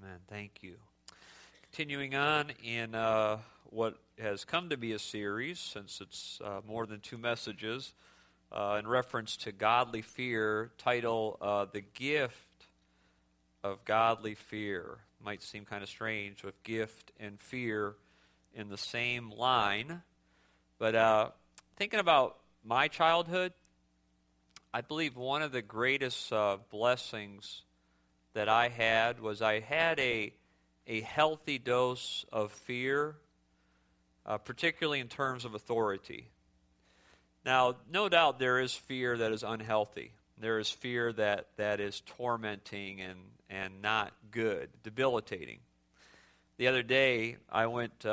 Amen. Thank you. Continuing on in what has come to be a series, since it's more than two messages, in reference to godly fear, title, The Gift of Godly Fear. Might seem kind of strange with gift and fear in the same line, but thinking about my childhood, I believe one of the greatest blessings that I had was I had a healthy dose of fear, particularly in terms of authority. Now, no doubt there is fear that is unhealthy. There is fear that is tormenting and not good, debilitating. The other day, I went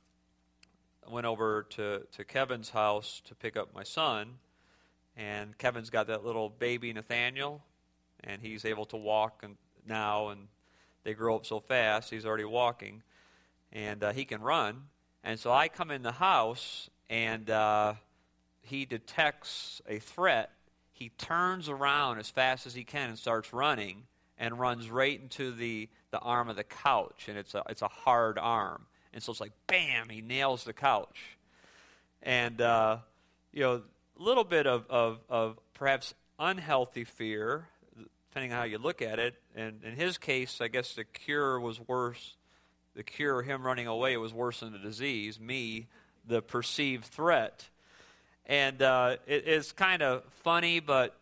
over to Kevin's house to pick up my son, and Kevin's got that little baby Nathaniel, and he's able to walk now, and they grow up so fast, he's already walking, and he can run. And so I come in the house, and he detects a threat. He turns around as fast as he can and starts running, and runs right into the arm of the couch, and it's a hard arm. And so it's like, bam, he nails the couch. And, a little bit of perhaps unhealthy fear, depending on how you look at it. And in his case, I guess the cure was worse. The cure, him running away, was worse than the disease. Me, the perceived threat. And it's kind of funny, but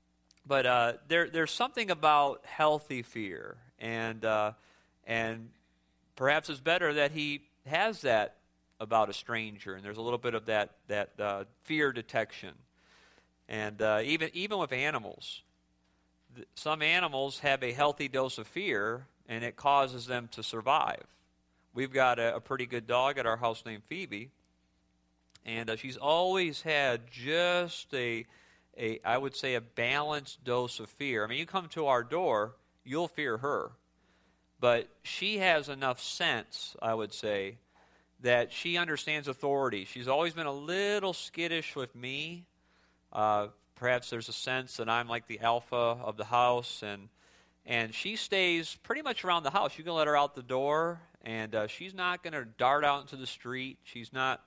there's something about healthy fear. And perhaps it's better that he has that about a stranger, and there's a little bit of that fear detection. And even with animals, some animals have a healthy dose of fear, and it causes them to survive. We've got a pretty good dog at our house named Phoebe, and she's always had just I would say a balanced dose of fear. I mean, you come to our door, you'll fear her, but she has enough sense, I would say, that she understands authority. She's always been a little skittish with me. Perhaps there's a sense that I'm like the alpha of the house, and she stays pretty much around the house. You can let her out the door, and she's not going to dart out into the street. She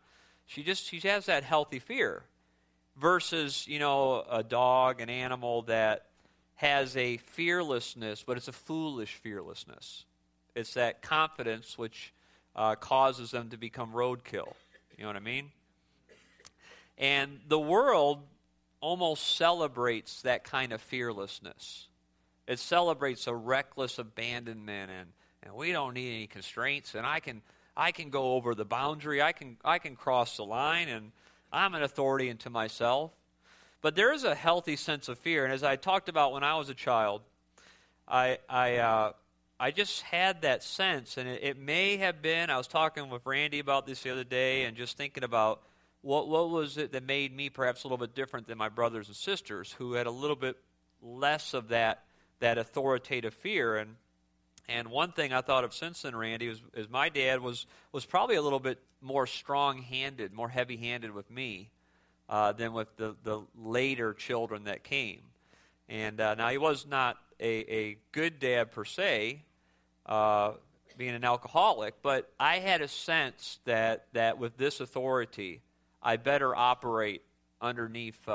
has that healthy fear, versus a dog, an animal that has a fearlessness, but it's a foolish fearlessness. It's that confidence which causes them to become roadkill. You know what I mean? And the world almost celebrates that kind of fearlessness. It celebrates a reckless abandonment, and we don't need any constraints, and I can go over the boundary, I can cross the line, and I'm an authority unto myself. But there is a healthy sense of fear, and as I talked about when I was a child, I just had that sense, and it may have been, I was talking with Randy about this the other day, and just thinking about what was it that made me perhaps a little bit different than my brothers and sisters, who had a little bit less of that authoritative fear. And one thing I thought of since then, Randy, is my dad was probably a little bit more strong-handed, more heavy-handed with me than with the later children that came. And now he was not a good dad per se, being an alcoholic, but I had a sense that with this authority, I better operate under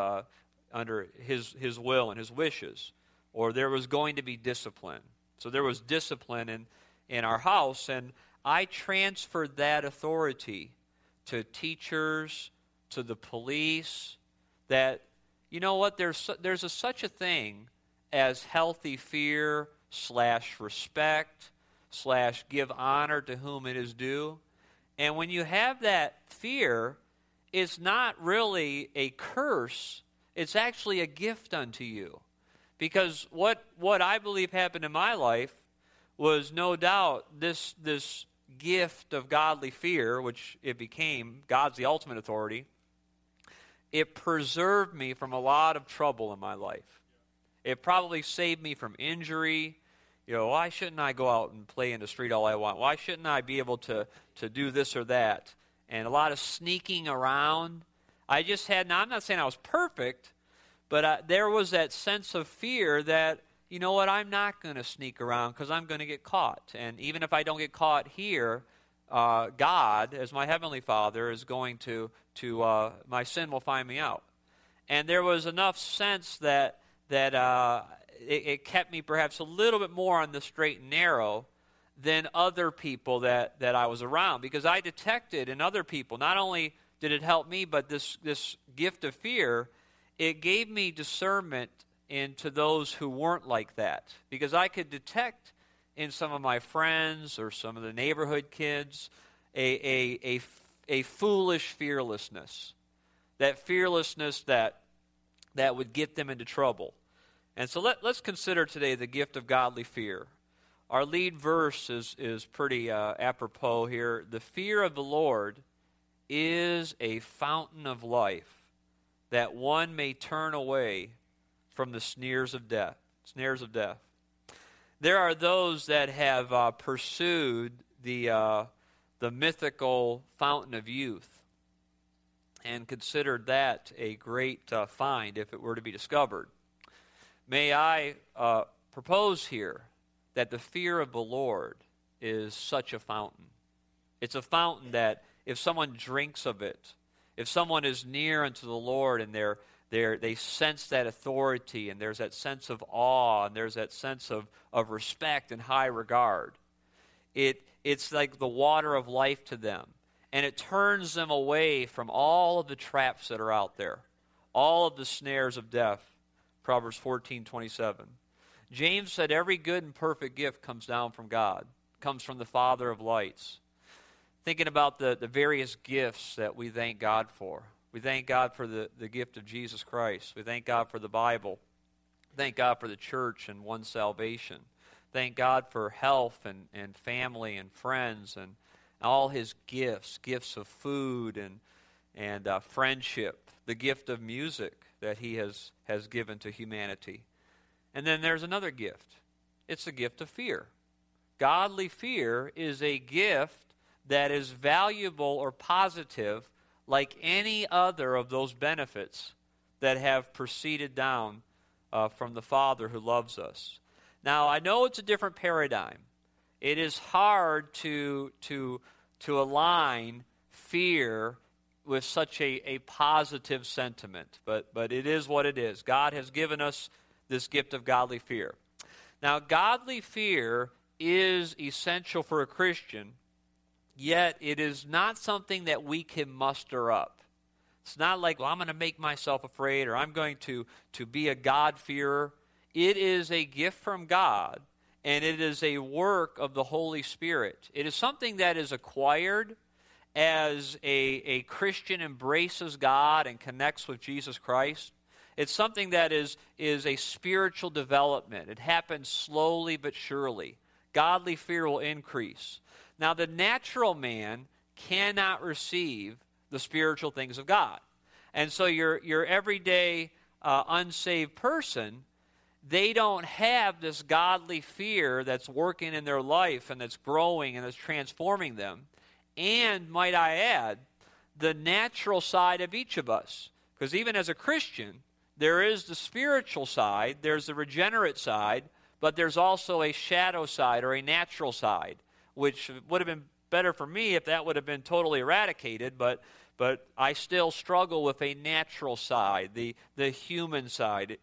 his will and his wishes, or there was going to be discipline. So there was discipline in our house, and I transferred that authority to teachers, to the police, that, you know what, there's such a thing as healthy fear / respect / give honor to whom it is due. And when you have that fear, it's not really a curse, it's actually a gift unto you. Because what I believe happened in my life was no doubt this gift of godly fear, which it became, God's the ultimate authority, it preserved me from a lot of trouble in my life. It probably saved me from injury. Why shouldn't I go out and play in the street all I want? Why shouldn't I be able to do this or that? And a lot of sneaking around. I just had, now I'm not saying I was perfect, but there was that sense of fear that, you know what, I'm not going to sneak around because I'm going to get caught. And even if I don't get caught here, God, as my Heavenly Father, is going to my sin will find me out. And there was enough sense that it kept me perhaps a little bit more on the straight and narrow than other people that I was around, because I detected in other people, not only did it help me, but this gift of fear, it gave me discernment into those who weren't like that, because I could detect in some of my friends or some of the neighborhood kids a foolish fearlessness, that fearlessness that would get them into trouble. And so let's consider today the gift of godly fear. Our lead verse is pretty apropos here. The fear of the Lord is a fountain of life, that one may turn away from the snares of death. There are those that have pursued the mythical fountain of youth and considered that a great find if it were to be discovered. May I propose here that the fear of the Lord is such a fountain. It's a fountain that if someone drinks of it, if someone is near unto the Lord and they sense that authority, and there's that sense of awe, and there's that sense of respect and high regard, it's like the water of life to them. And it turns them away from all of the traps that are out there, all of the snares of death. Proverbs 14:27. James said every good and perfect gift comes down from God, comes from the Father of lights. Thinking about the various gifts that we thank God for. We thank God for the gift of Jesus Christ. We thank God for the Bible. Thank God for the church and one's salvation. Thank God for health and family and friends and all his gifts of food and friendship, the gift of music that he has given to humanity. And then there's another gift. It's the gift of fear. Godly fear is a gift that is valuable or positive like any other of those benefits that have proceeded down from the Father who loves us. Now, I know it's a different paradigm. It is hard to align fear with such a positive sentiment, but it is what it is. God has given us this gift of godly fear. Now, godly fear is essential for a Christian, yet it is not something that we can muster up. It's not like, well, I'm going to make myself afraid, or I'm going to be a God-fearer. It is a gift from God, and it is a work of the Holy Spirit. It is something that is acquired as a Christian embraces God and connects with Jesus Christ. It's something that is a spiritual development. It happens slowly but surely. Godly fear will increase. Now, the natural man cannot receive the spiritual things of God. And so your everyday unsaved person, they don't have this godly fear that's working in their life and that's growing and that's transforming them. And, might I add, the natural side of each of us. Because even as a Christian, there is the spiritual side, there's the regenerate side, but there's also a shadow side or a natural side, which would have been better for me if that would have been totally eradicated, but I still struggle with a natural side, the human side,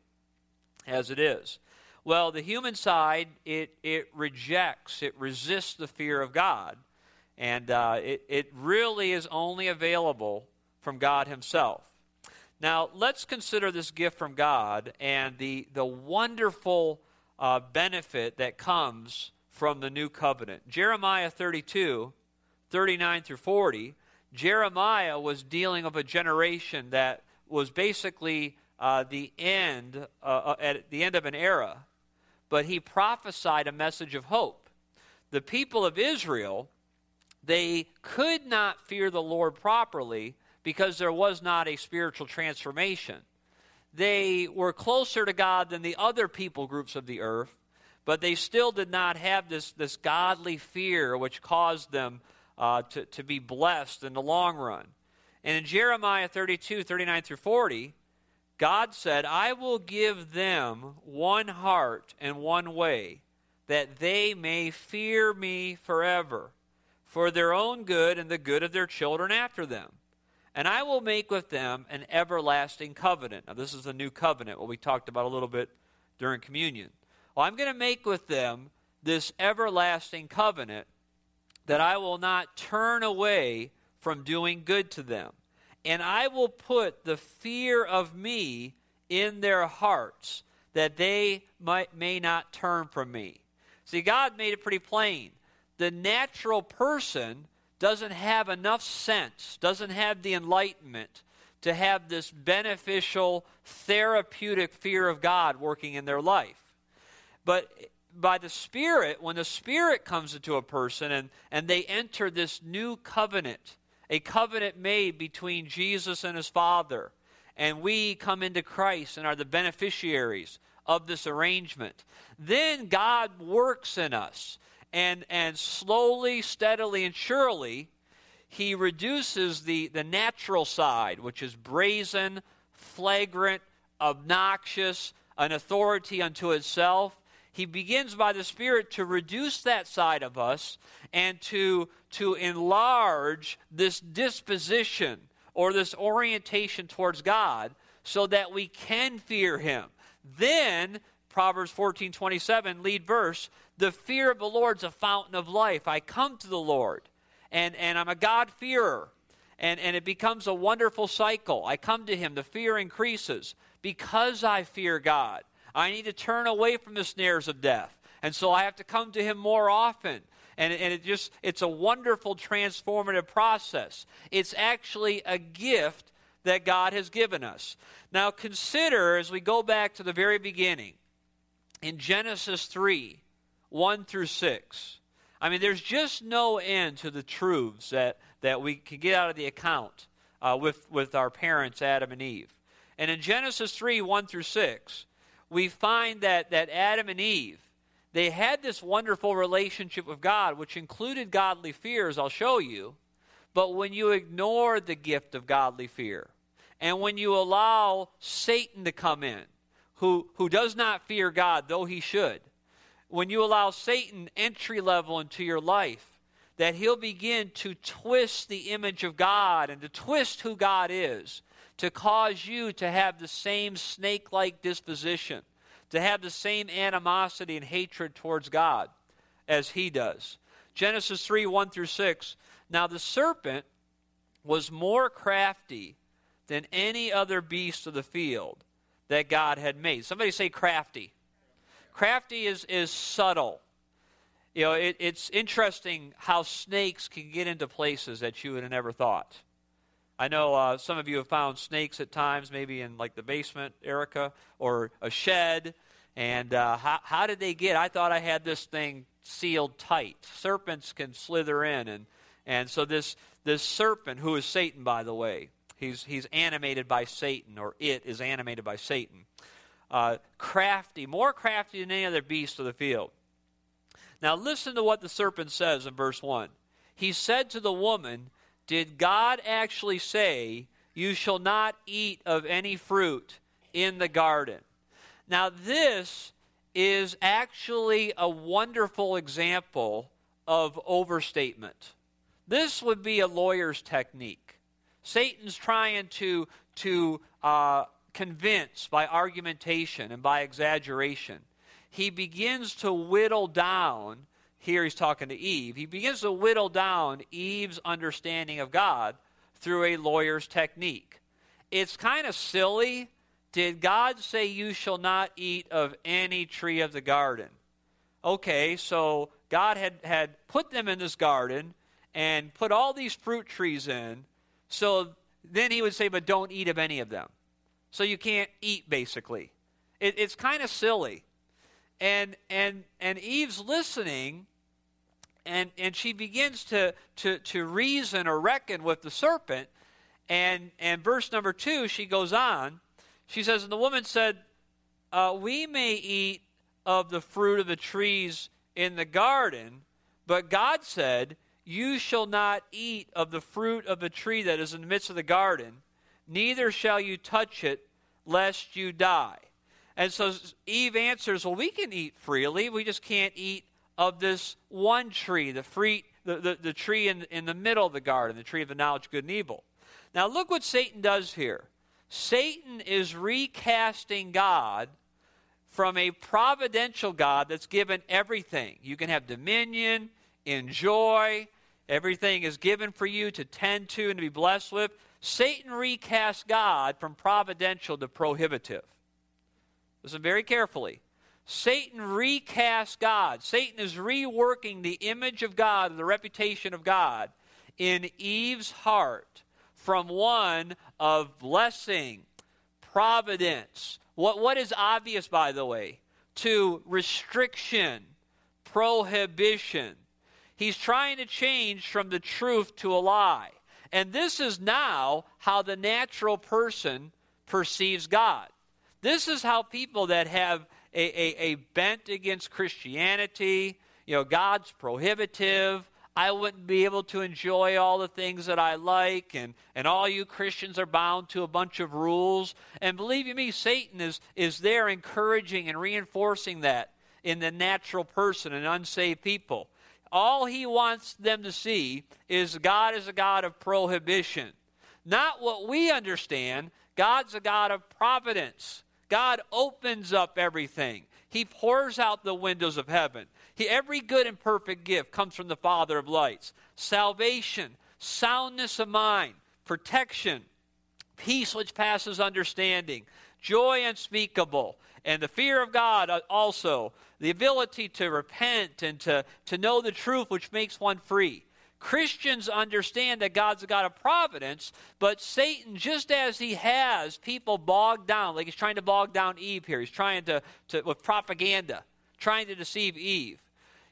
as it is. Well, the human side, it rejects, it resists the fear of God, and it really is only available from God himself. Now, let's consider this gift from God and the wonderful benefit that comes from the new covenant. Jeremiah 32, 39 through 40, Jeremiah was dealing with a generation that was basically at the end of an era, but he prophesied a message of hope. The people of Israel, they could not fear the Lord properly because there was not a spiritual transformation. They were closer to God than the other people groups of the earth, but they still did not have this godly fear which caused them to be blessed in the long run. And in Jeremiah 32, 39 through 40, God said, I will give them one heart and one way, that they may fear me forever, for their own good and the good of their children after them. And I will make with them an everlasting covenant. Now, this is the new covenant, what we talked about a little bit during communion. Well, I'm going to make with them this everlasting covenant, that I will not turn away from doing good to them. And I will put the fear of me in their hearts, that they may not turn from me. See, God made it pretty plain. The natural person doesn't have enough sense, doesn't have the enlightenment to have this beneficial, therapeutic fear of God working in their life. But by the Spirit, when the Spirit comes into a person and they enter this new covenant, a covenant made between Jesus and his Father, and we come into Christ and are the beneficiaries of this arrangement, then God works in us. And slowly, steadily, and surely, he reduces the natural side, which is brazen, flagrant, obnoxious, an authority unto itself. He begins by the Spirit to reduce that side of us and to enlarge this disposition or this orientation towards God so that we can fear him. Then, Proverbs 14:27, lead verse, the fear of the Lord is a fountain of life. I come to the Lord, and I'm a God-fearer, and it becomes a wonderful cycle. I come to him, the fear increases. Because I fear God, I need to turn away from the snares of death, and so I have to come to him more often. And it's a wonderful transformative process. It's actually a gift that God has given us. Now consider, as we go back to the very beginning, in Genesis 3, 1 through 6. I mean, there's just no end to the truths that we can get out of the account with our parents, Adam and Eve. And in Genesis 3, 1 through 6, we find that Adam and Eve, they had this wonderful relationship with God, which included godly fear, as I'll show you. But when you ignore the gift of godly fear, and when you allow Satan to come in, who does not fear God, though he should, when you allow Satan entry level into your life, that he'll begin to twist the image of God and to twist who God is, to cause you to have the same snake-like disposition, to have the same animosity and hatred towards God as he does. Genesis 3, 1 through 6, now the serpent was more crafty than any other beast of the field that God had made. Somebody say crafty. Crafty is subtle. You know, it's interesting how snakes can get into places that you would have never thought. I know some of you have found snakes at times, maybe in like the basement, Erica, or a shed. And how did they get? I thought I had this thing sealed tight. Serpents can slither in, and so this serpent, who is Satan, by the way, he's animated by Satan, or it is animated by Satan. Crafty, more crafty than any other beast of the field. Now listen to what the serpent says in verse 1. He said to the woman, did God actually say, you shall not eat of any fruit in the garden? Now this is actually a wonderful example of overstatement. This would be a lawyer's technique. Satan's trying to convince by argumentation and by exaggeration. He begins to whittle down, here he's talking to Eve, he begins to whittle down Eve's understanding of God through a lawyer's technique. It's kind of silly. Did God say you shall not eat of any tree of the garden? Okay, so God had put them in this garden and put all these fruit trees in, so then he would say, but don't eat of any of them. So you can't eat, basically. It's kind of silly. And Eve's listening, and she begins to reason or reckon with the serpent. And verse number 2, she goes on. She says, and the woman said, we may eat of the fruit of the trees in the garden, but God said, you shall not eat of the fruit of the tree that is in the midst of the garden, neither shall you touch it, lest you die. And so Eve answers, well, we can eat freely. We just can't eat of this one tree, the tree in the middle of the garden, the tree of the knowledge of good and evil. Now look what Satan does here. Satan is recasting God from a providential God that's given everything. You can have dominion, enjoy, everything is given for you to tend to and to be blessed with. Satan recasts God from providential to prohibitive. Listen very carefully. Satan recasts God. Satan is reworking the image of God, the reputation of God in Eve's heart from one of blessing, providence. What is obvious, by the way? To restriction, prohibition. He's trying to change from the truth to a lie. And this is now how the natural person perceives God. This is how people that have a bent against Christianity, God's prohibitive, I wouldn't be able to enjoy all the things that I like, and all you Christians are bound to a bunch of rules. And believe you me, Satan is there encouraging and reinforcing that in the natural person and unsaved people. All he wants them to see is God is a God of prohibition. Not what we understand. God's a God of providence. God opens up everything. He pours out the windows of heaven. Every good and perfect gift comes from the Father of lights. Salvation, soundness of mind, protection, peace which passes understanding, joy unspeakable, and the fear of God also, the ability to repent and to know the truth which makes one free. Christians understand that God's a God of providence, but Satan, just as he has people bogged down, like he's trying to bog down Eve here, he's trying to with propaganda, trying to deceive Eve.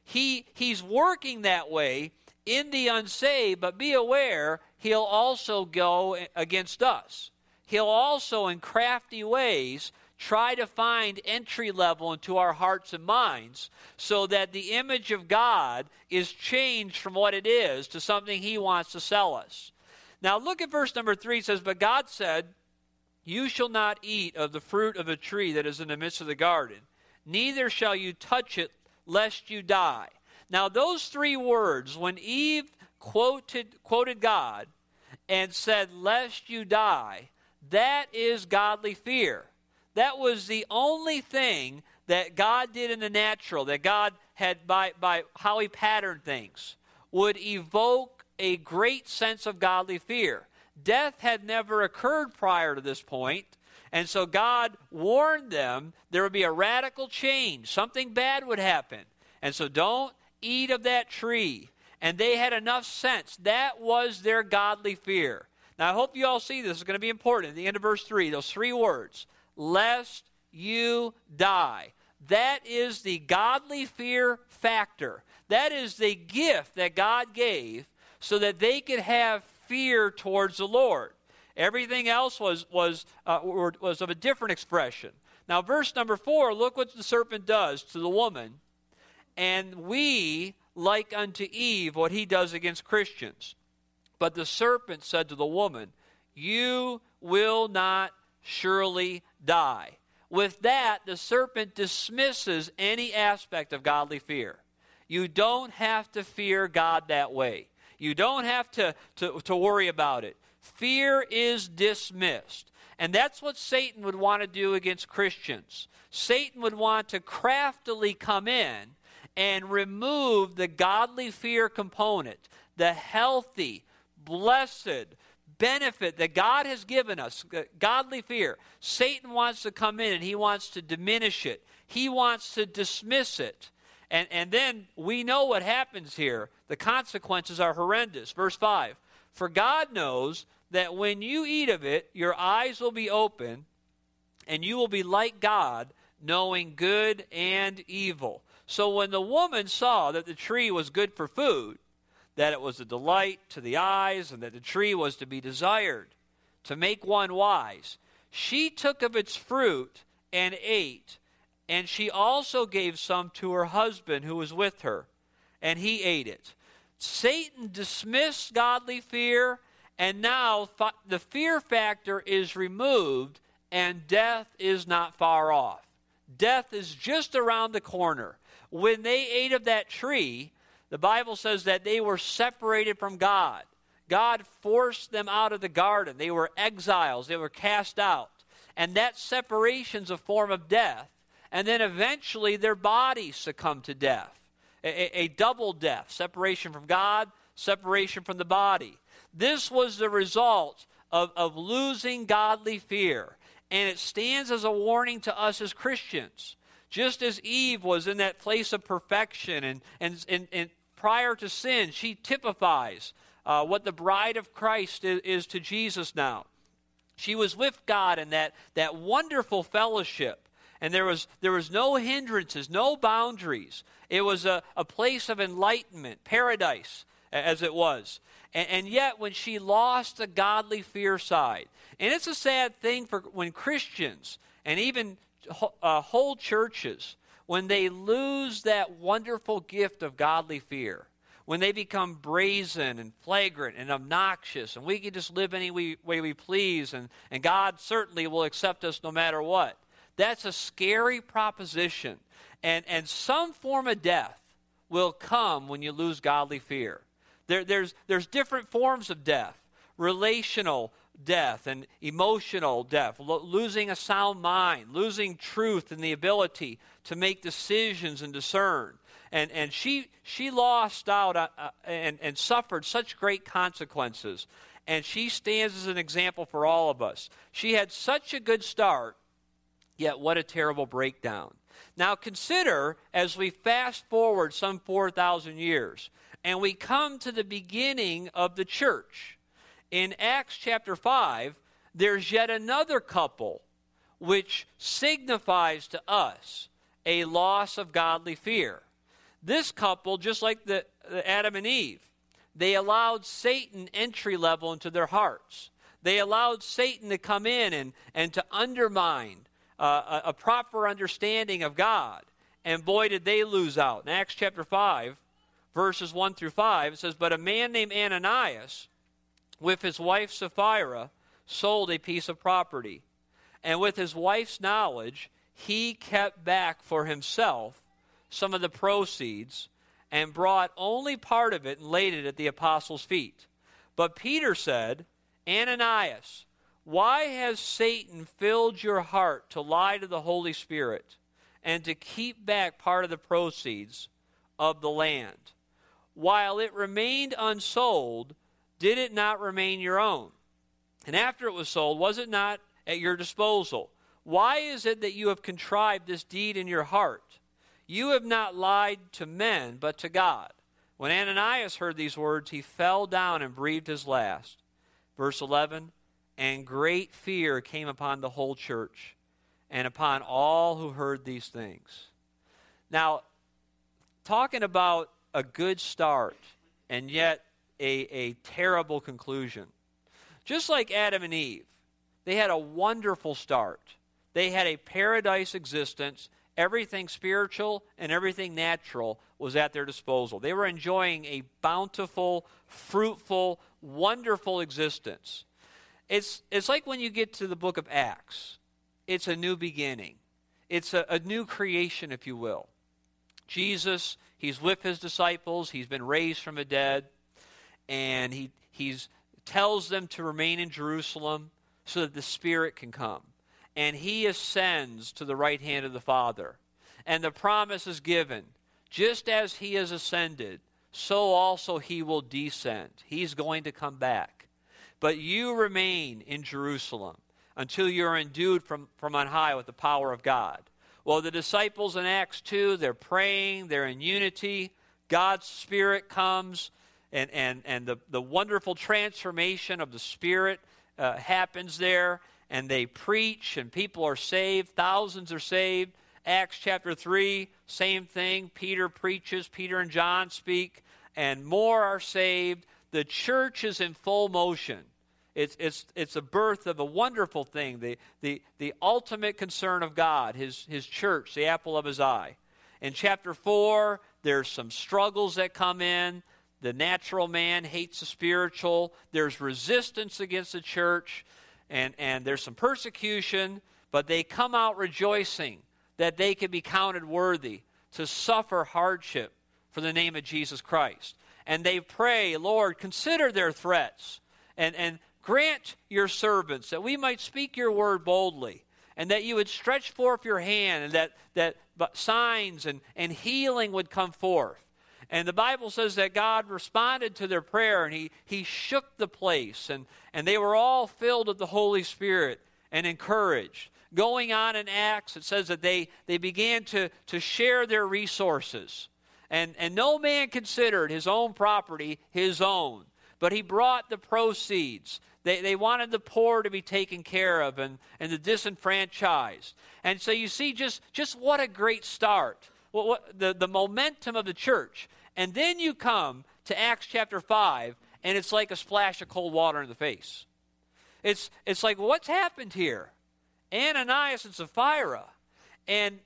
He's working that way in the unsaved, but be aware, he'll also go against us. He'll also, in crafty ways, try to find entry level into our hearts and minds so that the image of God is changed from what it is to something he wants to sell us. Now look at verse number 3. It says, but God said, you shall not eat of the fruit of a tree that is in the midst of the garden, neither shall you touch it, lest you die. Now those three words, when Eve quoted God and said, lest you die, that is godly fear. That was the only thing that God did in the natural, that God had, by how he patterned things, would evoke a great sense of godly fear. Death had never occurred prior to this point, and so God warned them there would be a radical change. Something bad would happen. And so don't eat of that tree. And they had enough sense. That was their godly fear. Now I hope you all see this. It's going to be important. At the end of verse 3, those three words, lest you die. That is the godly fear factor. That is the gift that God gave so that they could have fear towards the Lord. Everything else was of a different expression. Now verse number 4, look what the serpent does to the woman. And we, like unto Eve, what he does against Christians. But the serpent said to the woman, you will not surely die. With that, the serpent dismisses any aspect of godly fear. You don't have to fear God that way. You don't have to worry about it. Fear is dismissed. And that's what Satan would want to do against Christians. Satan would want to craftily come in and remove the godly fear component, the healthy, blessed benefit that God has given us, godly fear. Satan wants to come in and he wants to diminish it. He wants to dismiss it. And then we know what happens here. The consequences are horrendous. Verse 5, for God knows that when you eat of it, your eyes will be open, and you will be like God, knowing good and evil. So when the woman saw that the tree was good for food, that it was a delight to the eyes, and that the tree was to be desired, to make one wise, she took of its fruit and ate, and she also gave some to her husband who was with her, and he ate it. Satan dismissed godly fear, and now the fear factor is removed, and death is not far off. Death is just around the corner. When they ate of that tree, the Bible says that they were separated from God. God forced them out of the garden. They were exiles. They were cast out. And that separation's a form of death. And then eventually their bodies succumb to death. A double death. Separation from God, separation from the body. This was the result of losing godly fear. And it stands as a warning to us as Christians. Just as Eve was in that place of perfection and prior to sin, she typifies what the bride of Christ is to Jesus now. She was with God in that wonderful fellowship. And there was no hindrances, no boundaries. It was a place of enlightenment, paradise, as it was. And yet, when she lost the godly fear side, and it's a sad thing for when Christians and even whole churches, when they lose that wonderful gift of godly fear, when they become brazen and flagrant and obnoxious, and we can just live any way we please, and God certainly will accept us no matter what. That's a scary proposition. And some form of death will come when you lose godly fear. There's different forms of death. Relational death and emotional death. Losing a sound mind. Losing truth and the ability to make decisions and discern. And she lost out and suffered such great consequences. And she stands as an example for all of us. She had such a good start, yet what a terrible breakdown. Now consider, as we fast forward some 4,000 years, and we come to the beginning of the church. In Acts chapter 5, there's yet another couple which signifies to us a loss of godly fear. This couple, just like the Adam and Eve, they allowed Satan entry level into their hearts. They allowed Satan to come in and to undermine a proper understanding of God. And boy, did they lose out. In Acts chapter 5, verses 1 through 5, it says, "But a man named Ananias, with his wife Sapphira, sold a piece of property. And with his wife's knowledge, he kept back for himself some of the proceeds and brought only part of it and laid it at the apostles' feet. But Peter said, 'Ananias, why has Satan filled your heart to lie to the Holy Spirit and to keep back part of the proceeds of the land? While it remained unsold, did it not remain your own? And after it was sold, was it not at your disposal? Why is it that you have contrived this deed in your heart? You have not lied to men, but to God.' When Ananias heard these words, he fell down and breathed his last." Verse 11, "And great fear came upon the whole church and upon all who heard these things." Now, talking about a good start and yet a terrible conclusion. Just like Adam and Eve, they had a wonderful start. They had a paradise existence. Everything spiritual and everything natural was at their disposal. They were enjoying a bountiful, fruitful, wonderful existence. It's like when you get to the book of Acts. It's a new beginning. It's a new creation, if you will. Jesus, he's with his disciples. He's been raised from the dead. And he tells them to remain in Jerusalem so that the Spirit can come. And he ascends to the right hand of the Father. And the promise is given, just as he has ascended, so also he will descend. He's going to come back. But you remain in Jerusalem until you're endued from on high with the power of God. Well, the disciples in Acts 2, they're praying, they're in unity. God's Spirit comes, and the wonderful transformation of the Spirit happens there. And they preach, and people are saved. Thousands are saved. Acts chapter 3, same thing. Peter preaches. Peter and John speak, and more are saved. The church is in full motion. It's a birth of a wonderful thing, the ultimate concern of God, his church, the apple of his eye. In chapter 4, there's some struggles that come in. The natural man hates the spiritual. There's resistance against the church. and there's some persecution, but they come out rejoicing that they can be counted worthy to suffer hardship for the name of Jesus Christ. And they pray, Lord, consider their threats, and grant your servants that we might speak your word boldly, and that you would stretch forth your hand, and that signs and healing would come forth. And the Bible says that God responded to their prayer, and he shook the place, and they were all filled with the Holy Spirit and encouraged. Going on in Acts, it says that they began to share their resources. And no man considered his own property his own, but he brought the proceeds. They wanted the poor to be taken care of and the disenfranchised. And so you see just what a great start. The momentum of the church. And then you come to Acts chapter 5, and it's like a splash of cold water in the face. It's like, what's happened here? Ananias and Sapphira. And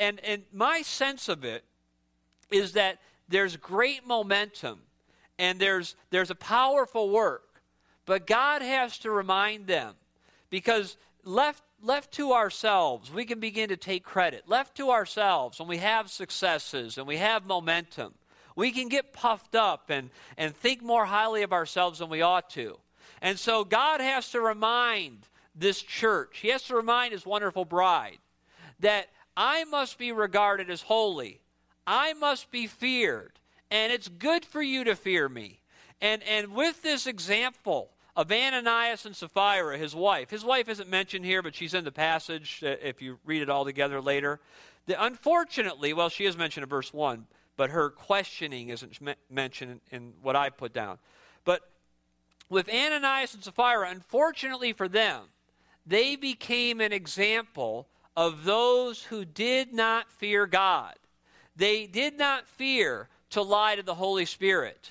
my sense of it is that there's great momentum, and there's a powerful work. But God has to remind them, because left to ourselves, we can begin to take credit. Left to ourselves, when we have successes and we have momentum, we can get puffed up and think more highly of ourselves than we ought to. And so God has to remind this church, he has to remind his wonderful bride, that I must be regarded as holy. I must be feared. And it's good for you to fear me. And with this example of Ananias and Sapphira, his wife isn't mentioned here, but she's in the passage if you read it all together later. Unfortunately, well, she is mentioned in verse 1, but her questioning isn't mentioned in what I put down. But with Ananias and Sapphira, unfortunately for them, they became an example of those who did not fear God. They did not fear to lie to the Holy Spirit.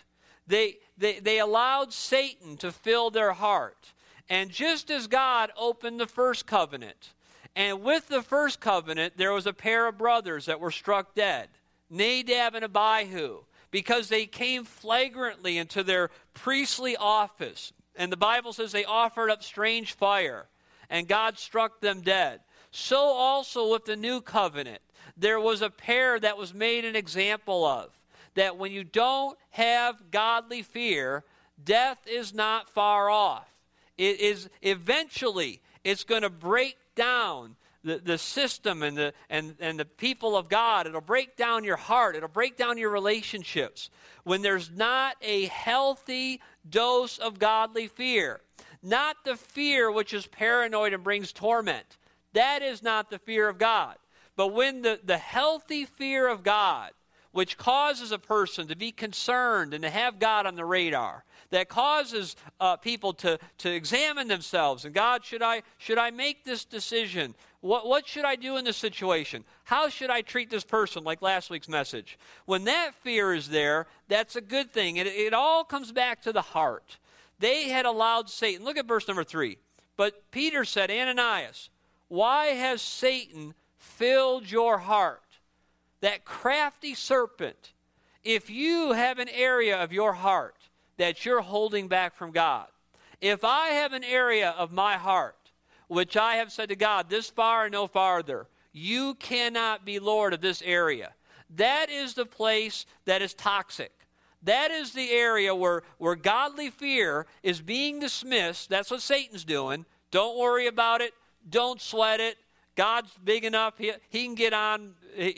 They allowed Satan to fill their heart. And just as God opened the first covenant, and with the first covenant there was a pair of brothers that were struck dead, Nadab and Abihu, because they came flagrantly into their priestly office. And the Bible says they offered up strange fire, and God struck them dead. So also with the new covenant, there was a pair that was made an example of, that when you don't have godly fear, death is not far off. It is eventually, it's going to break down the system and the people of God. It'll break down your heart. It'll break down your relationships. When there's not a healthy dose of godly fear, not the fear which is paranoid and brings torment. That is not the fear of God. But when the healthy fear of God, which causes a person to be concerned and to have God on the radar, that causes people to examine themselves. And God, should I make this decision? What should I do in this situation? How should I treat this person, like last week's message? When that fear is there, that's a good thing. It all comes back to the heart. They had allowed Satan. Look at verse number 3. But Peter said, Ananias, why has Satan filled your heart? That crafty serpent, if you have an area of your heart that you're holding back from God, if I have an area of my heart which I have said to God, this far and no farther, you cannot be Lord of this area, that is the place that is toxic. That is the area where godly fear is being dismissed. That's what Satan's doing. Don't worry about it. Don't sweat it. God's big enough. He can get on.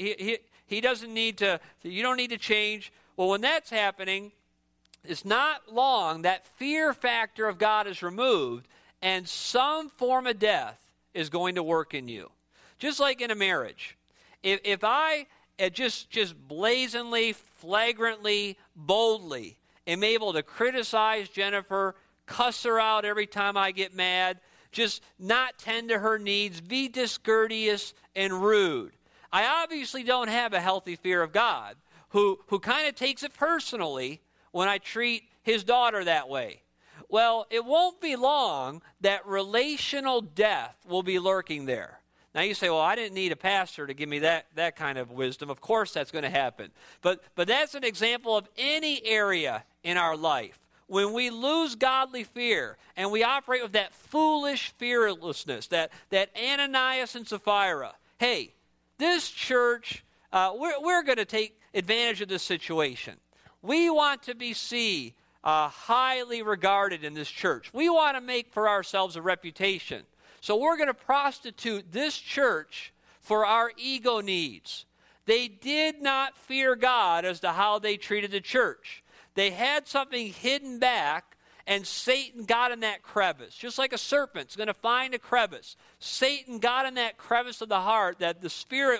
He doesn't need to, you don't need to change. Well, when that's happening, it's not long that fear factor of God is removed, and some form of death is going to work in you. Just like in a marriage. If I just blazingly, flagrantly, boldly am able to criticize Jennifer, cuss her out every time I get mad, just not tend to her needs, be discourteous and rude, I obviously don't have a healthy fear of God, who kind of takes it personally when I treat his daughter that way. Well, it won't be long that relational death will be lurking there. Now you say, well, I didn't need a pastor to give me that kind of wisdom. Of course that's going to happen. But that's an example of any area in our life when we lose godly fear and we operate with that foolish fearlessness, that Ananias and Sapphira, hey, this church, we're going to take advantage of this situation. We want to be seen highly regarded in this church. We want to make for ourselves a reputation. So we're going to prostitute this church for our ego needs. They did not fear God as to how they treated the church. They had something hidden back, and Satan got in that crevice. Just like a serpent's going to find a crevice. Satan got in that crevice of the heart that the Spirit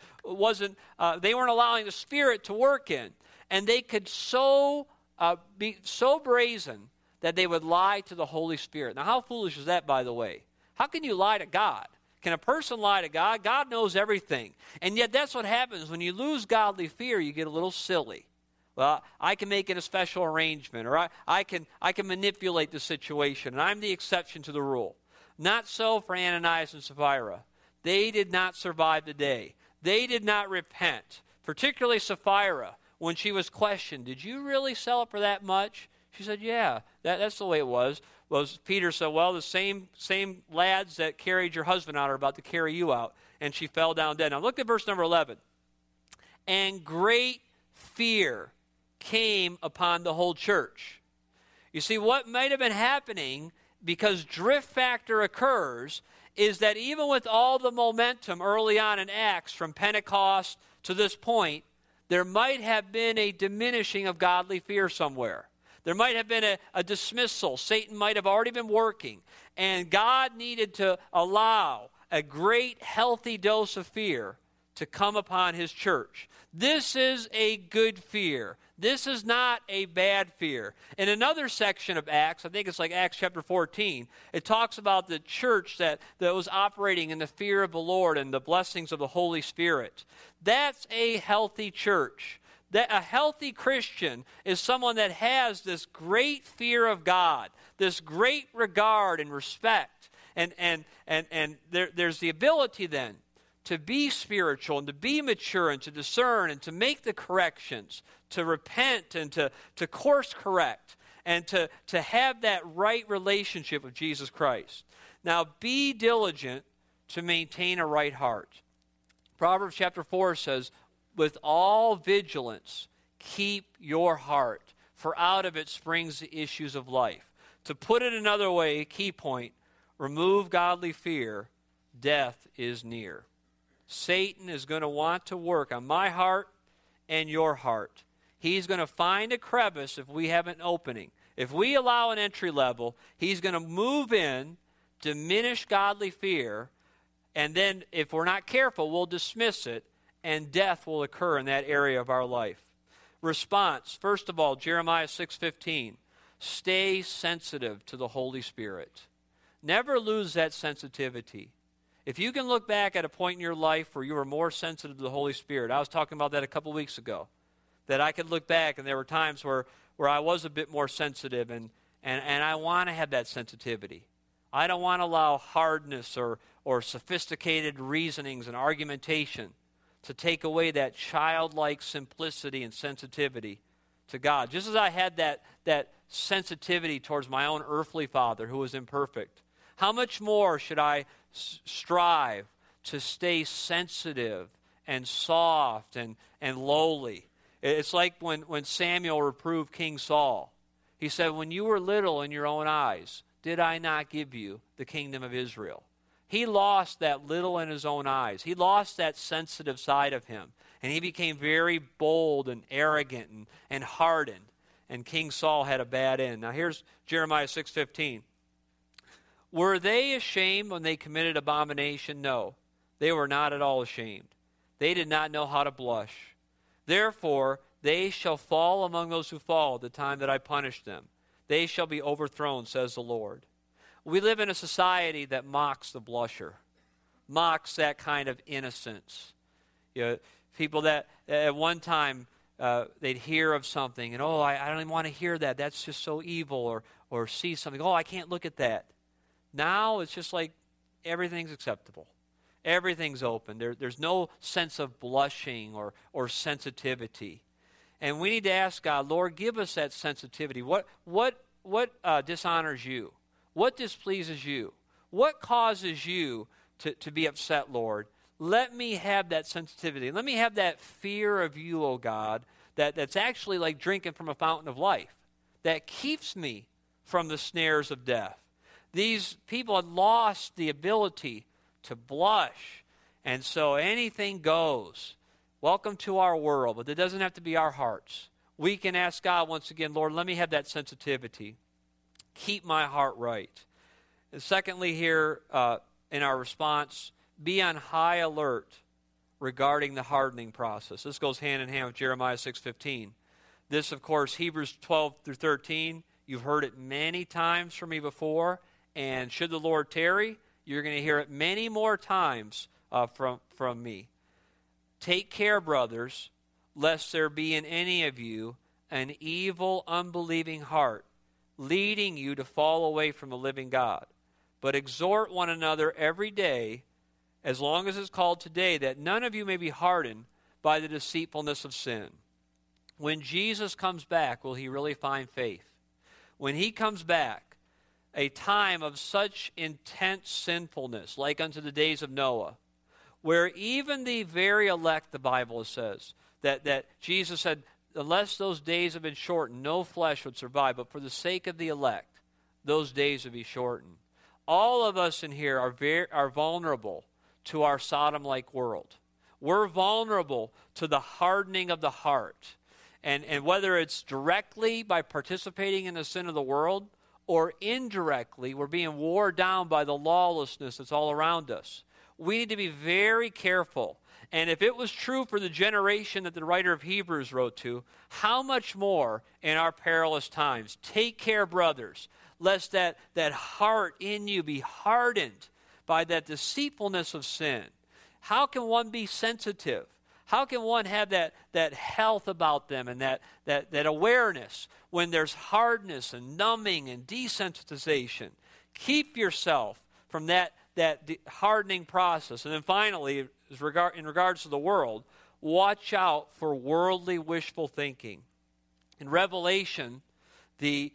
they weren't allowing the Spirit to work in. And they could be so brazen that they would lie to the Holy Spirit. Now, how foolish is that, by the way? How can you lie to God? Can a person lie to God? God knows everything. And yet that's what happens. When you lose godly fear, you get a little silly. Well, I can make it a special arrangement, or I can manipulate the situation, and I'm the exception to the rule. Not so for Ananias and Sapphira. They did not survive the day. They did not repent, particularly Sapphira. When she was questioned, did you really sell it for that much? She said, yeah, that's the way it was. Well, Peter said, well, the same lads that carried your husband out are about to carry you out. And she fell down dead. Now look at verse number 11. And great fear came upon the whole church. You see, what might have been happening, because drift factor occurs, is that even with all the momentum early on in Acts from Pentecost to this point, there might have been a diminishing of godly fear somewhere. There might have been a dismissal. Satan might have already been working. And God needed to allow a great healthy dose of fear to come upon his church. This is a good fear. This is not a bad fear. In another section of Acts, I think it's like Acts chapter 14, it talks about the church that was operating in the fear of the Lord and the blessings of the Holy Spirit. That's a healthy church. A healthy Christian is someone that has this great fear of God, this great regard and respect. And there's the ability then to be spiritual and to be mature and to discern and to make the corrections, to repent and to course correct and to have that right relationship with Jesus Christ. Now, be diligent to maintain a right heart. Proverbs chapter 4 says, with all vigilance, keep your heart, for out of it springs the issues of life. To put it another way, key point, remove godly fear, death is near. Satan is going to want to work on my heart and your heart. He's going to find a crevice if we have an opening. If we allow an entry level, he's going to move in, diminish godly fear, and then if we're not careful, we'll dismiss it, and death will occur in that area of our life. Response, first of all, Jeremiah 6:15, stay sensitive to the Holy Spirit. Never lose that sensitivity. If you can look back at a point in your life where you were more sensitive to the Holy Spirit, I was talking about that a couple weeks ago, that I could look back and there were times where I was a bit more sensitive, and I want to have that sensitivity. I don't want to allow hardness or sophisticated reasonings and argumentation to take away that childlike simplicity and sensitivity to God. Just as I had that sensitivity towards my own earthly father who was imperfect, how much more should I strive to stay sensitive and soft and lowly? It's like when Samuel reproved King Saul. He said, when you were little in your own eyes, did I not give you the kingdom of Israel? He lost that little in his own eyes. He lost that sensitive side of him. And he became very bold and arrogant and hardened. And King Saul had a bad end. Now here's Jeremiah 6:15. Were they ashamed when they committed abomination? No, they were not at all ashamed. They did not know how to blush. Therefore, they shall fall among those who fall at the time that I punish them. They shall be overthrown, says the Lord. We live in a society that mocks the blusher, mocks that kind of innocence. You know, people that at one time they'd hear of something and, I don't even want to hear that. That's just so evil. Or see something, I can't look at that. Now it's just like everything's acceptable. Everything's open. There's no sense of blushing or sensitivity. And we need to ask God, Lord, give us that sensitivity. What dishonors you? What displeases you? What causes you to be upset, Lord? Let me have that sensitivity. Let me have that fear of you, oh God, that's actually like drinking from a fountain of life, that keeps me from the snares of death. These people had lost the ability to blush, and so anything goes. Welcome to our world, but it doesn't have to be our hearts. We can ask God once again, Lord, let me have that sensitivity. Keep my heart right. And secondly here, in our response, be on high alert regarding the hardening process. This goes hand in hand with Jeremiah 6:15. This, of course, Hebrews 12 through 13. You've heard it many times from me before, and should the Lord tarry, you're going to hear it many more times from me. Take care, brothers, lest there be in any of you an evil, unbelieving heart, leading you to fall away from the living God. But exhort one another every day, as long as it's called today, that none of you may be hardened by the deceitfulness of sin. When Jesus comes back, will he really find faith? When he comes back, a time of such intense sinfulness, like unto the days of Noah, where even the very elect, the Bible says, that Jesus said, unless those days have been shortened, no flesh would survive, but for the sake of the elect, those days would be shortened. All of us in here are vulnerable to our Sodom-like world. We're vulnerable to the hardening of the heart. And whether it's directly by participating in the sin of the world, or indirectly, we're being worn down by the lawlessness that's all around us. We need to be very careful. And if it was true for the generation that the writer of Hebrews wrote to, how much more in our perilous times? Take care, brothers, lest that heart in you be hardened by that deceitfulness of sin. How can one be sensitive? How can one have that health about them and that awareness when there's hardness and numbing and desensitization? Keep yourself from that hardening process. And then finally, in regards to the world, watch out for worldly wishful thinking. In Revelation, the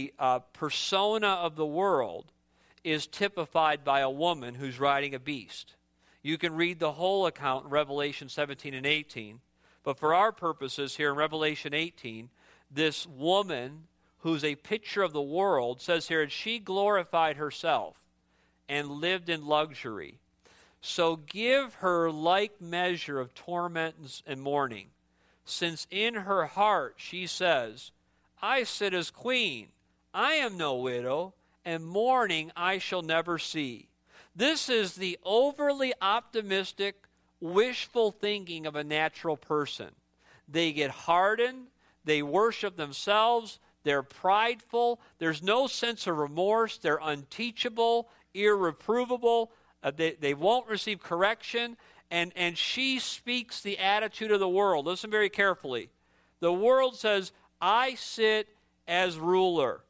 persona of the world is typified by a woman who's riding a beast. You can read the whole account in Revelation 17 and 18. But for our purposes here in Revelation 18, this woman who's a picture of the world says here, and she glorified herself and lived in luxury. So give her like measure of torment and mourning, since in her heart she says, I sit as queen, I am no widow, and mourning I shall never see. This is the overly optimistic, wishful thinking of a natural person. They get hardened, they worship themselves, they're prideful, there's no sense of remorse, they're unteachable, irreprovable, they won't receive correction, and she speaks the attitude of the world. Listen very carefully. The world says, I sit as ruler.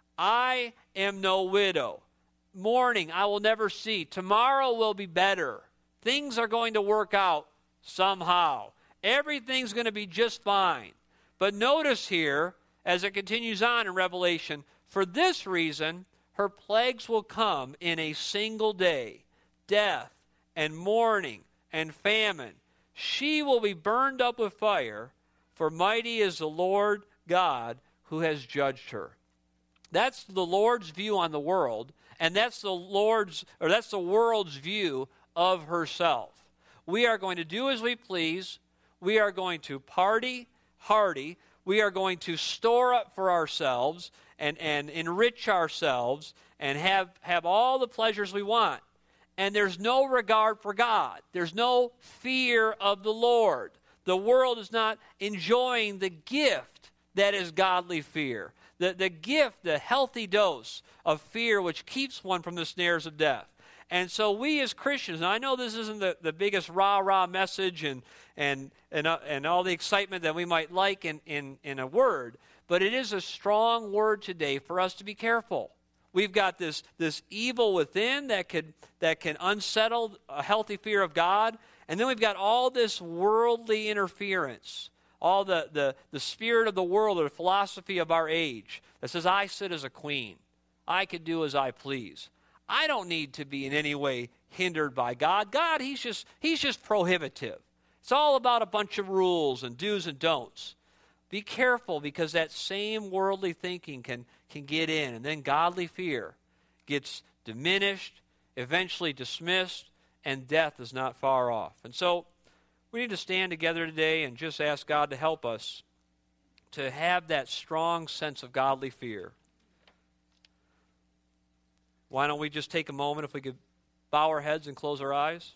I am no widow. Mourning I will never see. Tomorrow will be better. Things are going to work out somehow. Everything's going to be just fine. But notice here, as it continues on in Revelation, for this reason, her plagues will come in a single day, death and mourning and famine. She will be burned up with fire, for mighty is the Lord God who has judged her. That's the Lord's view on the world, and that's the world's view of herself. We are going to do as we please. We are going to party hardy. We are going to store up for ourselves and enrich ourselves and have all the pleasures we want. And there's no regard for God. There's no fear of the Lord. The world is not enjoying the gift that is godly fear. The gift, the healthy dose of fear which keeps one from the snares of death. And so we as Christians, and I know this isn't the biggest rah-rah message and all the excitement that we might like in a word, but it is a strong word today for us to be careful. We've got this evil within that can unsettle a healthy fear of God, and then we've got all this worldly interference, all the spirit of the world or the philosophy of our age that says, I sit as a queen. I can do as I please. I don't need to be in any way hindered by God. God, he's just prohibitive. It's all about a bunch of rules and do's and don'ts. Be careful, because that same worldly thinking can get in, and then godly fear gets diminished, eventually dismissed, and death is not far off. And so we need to stand together today and just ask God to help us to have that strong sense of godly fear. Why don't we just take a moment, if we could bow our heads and close our eyes?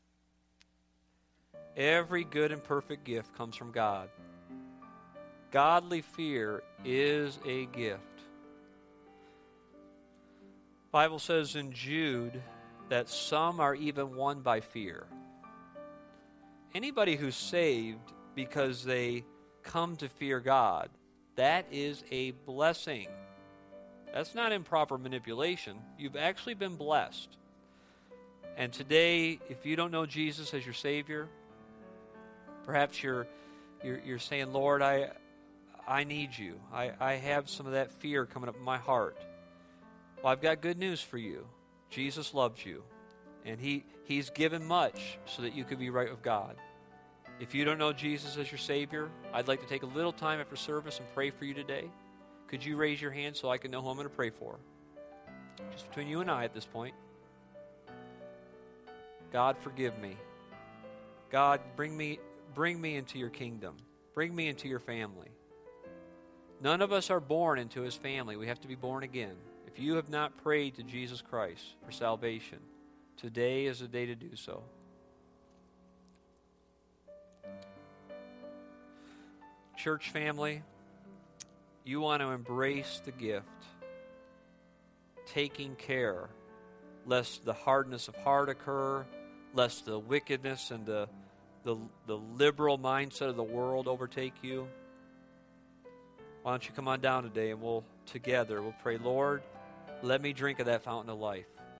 Every good and perfect gift comes from God. Godly fear is a gift. The Bible says in Jude that some are even won by fear. Anybody who's saved because they come to fear God, that is a blessing. That's not improper manipulation. You've actually been blessed. And today, if you don't know Jesus as your Savior, perhaps you're saying, Lord, I need you. I have some of that fear coming up in my heart. Well, I've got good news for you. Jesus loves you. And He's given much so that you could be right with God. If you don't know Jesus as your Savior, I'd like to take a little time after service and pray for you today. Could you raise your hand so I can know who I'm going to pray for? Just between you and I at this point. God, forgive me. God, bring me into your kingdom. Bring me into your family. None of us are born into His family. We have to be born again. If you have not prayed to Jesus Christ for salvation, today is the day to do so. Church family, you want to embrace the gift, taking care lest the hardness of heart occur, lest the wickedness and the liberal mindset of the world overtake you. Why don't you come on down today, and we'll pray, Lord, let me drink of that fountain of life.